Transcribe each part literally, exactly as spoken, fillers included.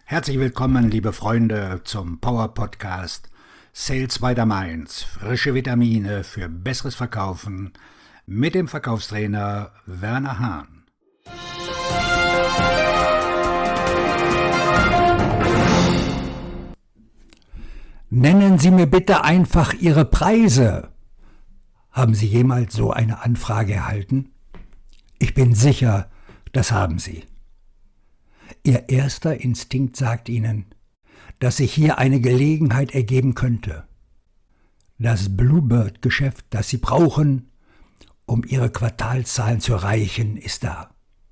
Herzlich willkommen, liebe Freunde, zum Power Podcast Sales by the Mainz. Frische Vitamine für besseres Verkaufen mit dem Verkaufstrainer Werner Hahn. Nennen Sie mir bitte einfach Ihre Preise. Haben Sie jemals so eine Anfrage erhalten? Ich bin sicher, das haben Sie. Ihr erster Instinkt sagt Ihnen, dass sich hier eine Gelegenheit ergeben könnte. Das Bluebird-Geschäft, das Sie brauchen, um Ihre Quartalszahlen zu erreichen, ist da.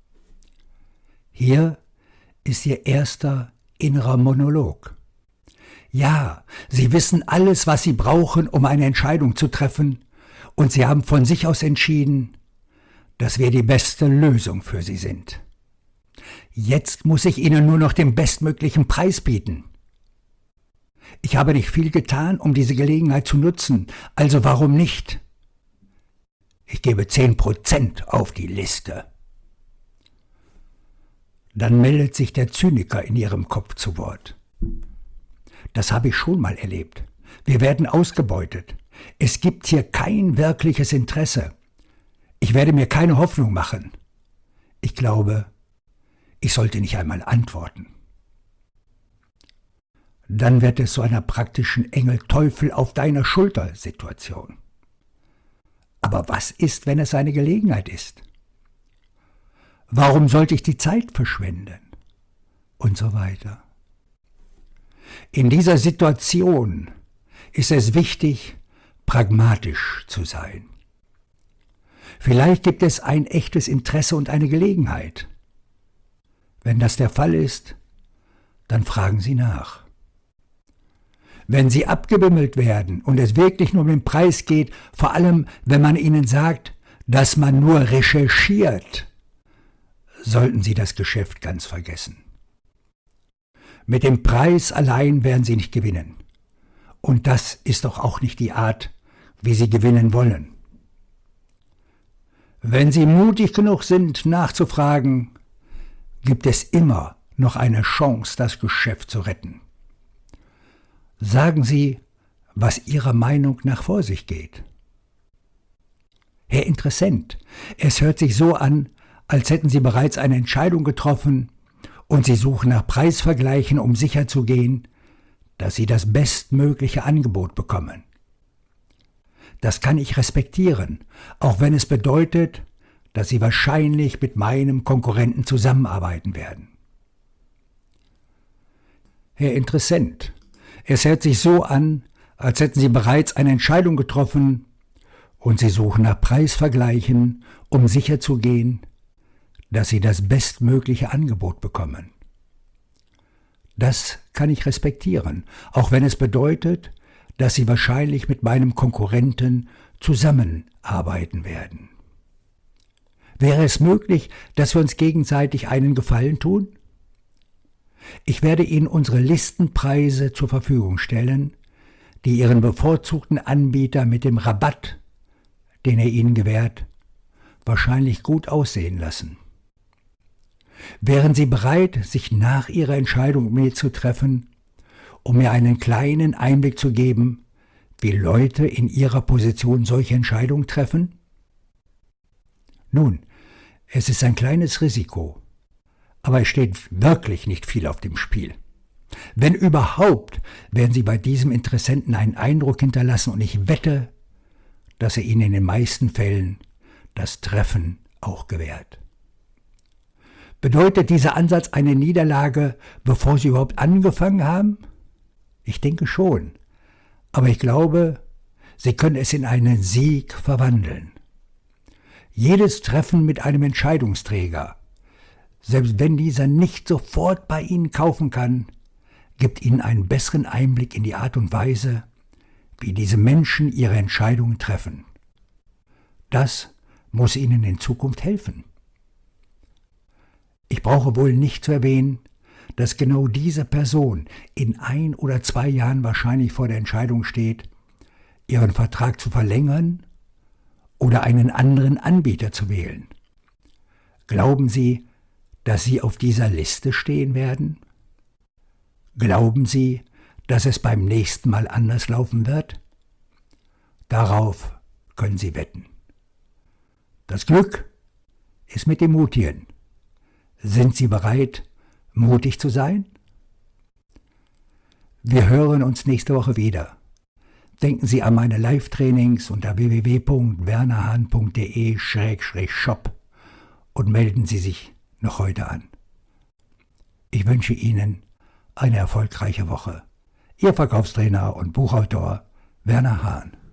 Hier ist Ihr erster innerer Monolog. Ja, Sie wissen alles, was Sie brauchen, um eine Entscheidung zu treffen, und Sie haben von sich aus entschieden, dass wir die beste Lösung für Sie sind. Jetzt muss ich Ihnen nur noch den bestmöglichen Preis bieten. Ich habe nicht viel getan, um diese Gelegenheit zu nutzen, also warum nicht? Ich gebe zehn Prozent auf die Liste. Dann meldet sich der Zyniker in Ihrem Kopf zu Wort. Das habe ich schon mal erlebt. Wir werden ausgebeutet. Es gibt hier kein wirkliches Interesse. Ich werde mir keine Hoffnung machen. Ich glaube, ich sollte nicht einmal antworten. Dann wird es zu einer praktischen Engel-Teufel auf deiner Schulter-Situation. Aber was ist, wenn es eine Gelegenheit ist? Warum sollte ich die Zeit verschwenden? Und so weiter. In dieser Situation ist es wichtig, pragmatisch zu sein. Vielleicht gibt es ein echtes Interesse und eine Gelegenheit. Wenn das der Fall ist, dann fragen Sie nach. Wenn Sie abgewimmelt werden und es wirklich nur um den Preis geht, vor allem wenn man Ihnen sagt, dass man nur recherchiert, sollten Sie das Geschäft ganz vergessen. Mit dem Preis allein werden Sie nicht gewinnen. Und das ist doch auch nicht die Art, wie Sie gewinnen wollen. Wenn Sie mutig genug sind, nachzufragen, gibt es immer noch eine Chance, das Geschäft zu retten. Sagen Sie, was Ihrer Meinung nach vor sich geht. Herr Interessent, es hört sich so an, als hätten Sie bereits eine Entscheidung getroffen und Sie suchen nach Preisvergleichen, um sicherzugehen, dass Sie das bestmögliche Angebot bekommen. Das kann ich respektieren, auch wenn es bedeutet, dass Sie wahrscheinlich mit meinem Konkurrenten zusammenarbeiten werden. Herr Interessent, es hört sich so an, als hätten Sie bereits eine Entscheidung getroffen und Sie suchen nach Preisvergleichen, um sicherzugehen, dass Sie das bestmögliche Angebot bekommen. Das kann ich respektieren, auch wenn es bedeutet, dass Sie wahrscheinlich mit meinem Konkurrenten zusammenarbeiten werden. Wäre es möglich, dass wir uns gegenseitig einen Gefallen tun? Ich werde Ihnen unsere Listenpreise zur Verfügung stellen, die Ihren bevorzugten Anbieter mit dem Rabatt, den er Ihnen gewährt, wahrscheinlich gut aussehen lassen. Wären Sie bereit, sich nach Ihrer Entscheidung mit mir zu treffen, um mir einen kleinen Einblick zu geben, wie Leute in Ihrer Position solche Entscheidungen treffen? Nun, es ist ein kleines Risiko, aber es steht wirklich nicht viel auf dem Spiel. Wenn überhaupt, werden Sie bei diesem Interessenten einen Eindruck hinterlassen und ich wette, dass er Ihnen in den meisten Fällen das Treffen auch gewährt. Bedeutet dieser Ansatz eine Niederlage, bevor Sie überhaupt angefangen haben? Ich denke schon, aber ich glaube, Sie können es in einen Sieg verwandeln. Jedes Treffen mit einem Entscheidungsträger, selbst wenn dieser nicht sofort bei Ihnen kaufen kann, gibt Ihnen einen besseren Einblick in die Art und Weise, wie diese Menschen ihre Entscheidungen treffen. Das muss Ihnen in Zukunft helfen. Ich brauche wohl nicht zu erwähnen, dass genau diese Person in ein oder zwei Jahren wahrscheinlich vor der Entscheidung steht, ihren Vertrag zu verlängern oder einen anderen Anbieter zu wählen. Glauben Sie, dass Sie auf dieser Liste stehen werden? Glauben Sie, dass es beim nächsten Mal anders laufen wird? Darauf können Sie wetten. Das Glück ist mit dem Mutigen. Sind Sie bereit, mutig zu sein? Wir hören uns nächste Woche wieder. Denken Sie an meine Live-Trainings unter w w w punkt werner hahn punkt d e slash shop und melden Sie sich noch heute an. Ich wünsche Ihnen eine erfolgreiche Woche. Ihr Verkaufstrainer und Buchautor Werner Hahn.